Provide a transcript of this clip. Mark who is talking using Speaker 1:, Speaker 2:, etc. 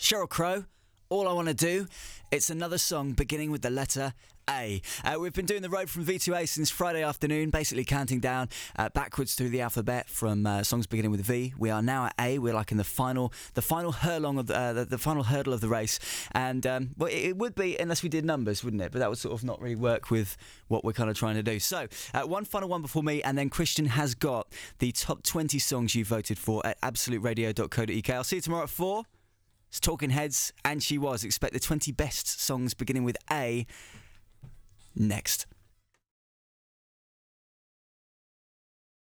Speaker 1: Sheryl Crow, All I Want to Do. It's another song beginning with the letter A. We've been doing the road from V to A since Friday afternoon, basically counting down backwards through the alphabet from songs beginning with V. We are now at A. We're like in the final hurlong of the final hurdle of the race, and well, it would be unless we did numbers, wouldn't it? But that would sort of not really work with what we're kind of trying to do. So one final one before me, and then Christian has got the top 20 songs you voted for at absoluteradio.co.uk. I'll see you tomorrow at 4. It's Talking Heads, and She Was. Expect the 20 best songs beginning with A next.